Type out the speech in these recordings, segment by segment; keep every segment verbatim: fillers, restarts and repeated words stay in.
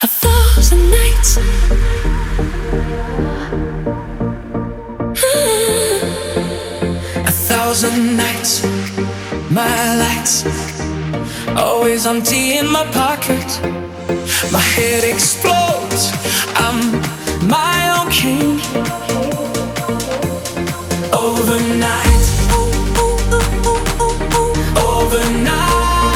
A thousand nights, a thousand nights, my lights always empty in my pocket. My head explodes, I'm my own king. Overnight, overnight,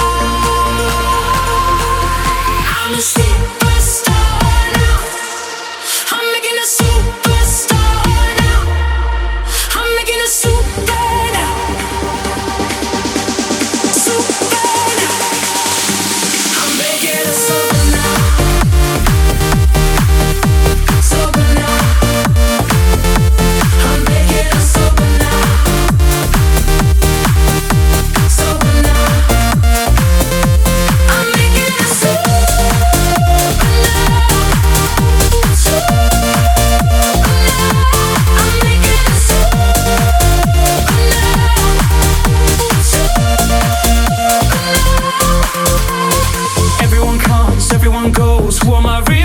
I'm a superstar now. I'm making a superstar now. I'm making a super now. Super now. I'm making a super now. Super now. I'm making a super now. Super now. I'm making a super everyone comes, everyone goes. Who am I really?